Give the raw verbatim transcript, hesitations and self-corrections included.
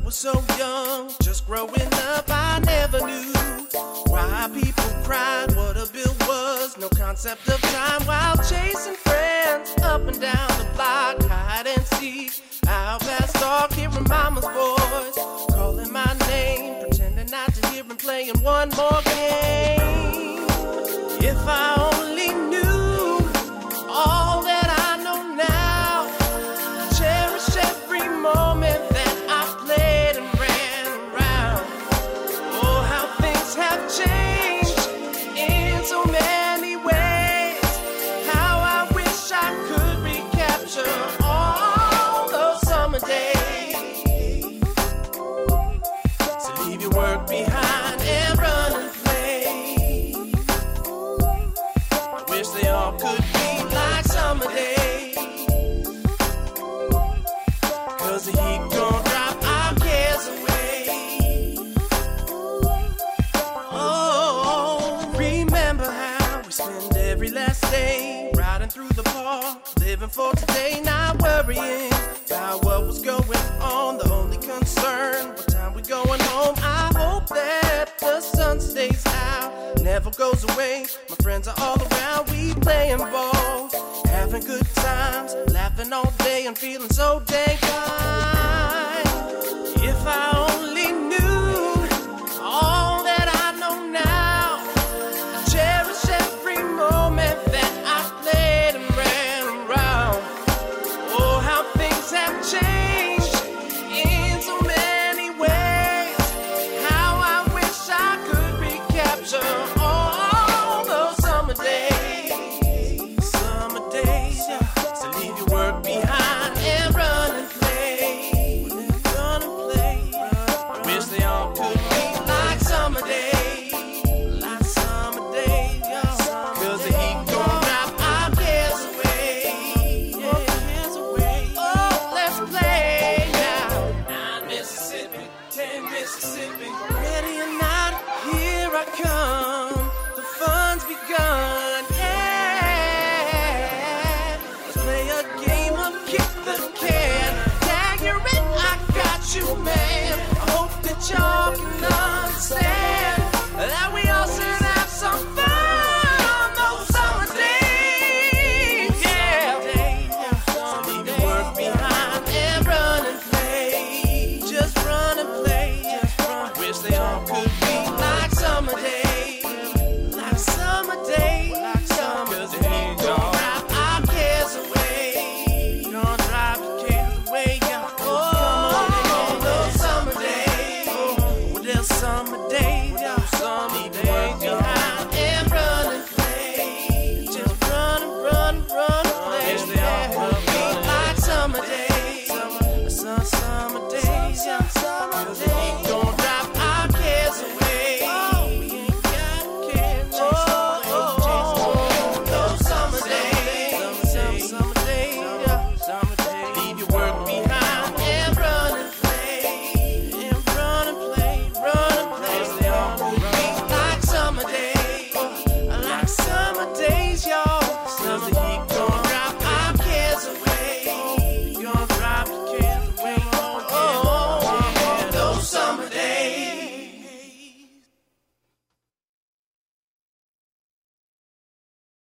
was so young, just growing up, I never knew why people cried, what a bill was. No concept of time while chasing friends up and down the block, hide and seek. Out past dark, hearing mama's voice calling my name, pretending not to hear and playing one more game. If I only knew all that I know now, cherish every moment that I played and ran around. Oh, how things have changed in so many ways. How I wish I could recapture all those summer days. So leave your work behind and run and play. I wish they all could be like summer days. Cause the heat gon' drop our cares away. Oh, remember how we spend every last day riding through the park, living for today, not worrying about what was going on. The only concern, what time we going home. I hope that the sun stays out, never goes away. My friends are all around, we playing ball, having good times, laughing all day and feeling so dang fine. If I only knew all that I know now, I cherish every moment that I played and ran around. Oh, how things have changed in so many ways. How I wish I could recapture all those summer days. Summer days, yeah. So leave your work behind and run and play. Run and play. I wish they all could be like summer days. Like summer days, yeah. Cause the heat gon' drop our cares away. Cares away. Oh, let's play now. Nine Mississippi, ten Mississippi. Ready or not, here I come. The fun's begun, yeah. Let's play a game of kick the can. Tag you're in, I got you, man. I hope that y'all can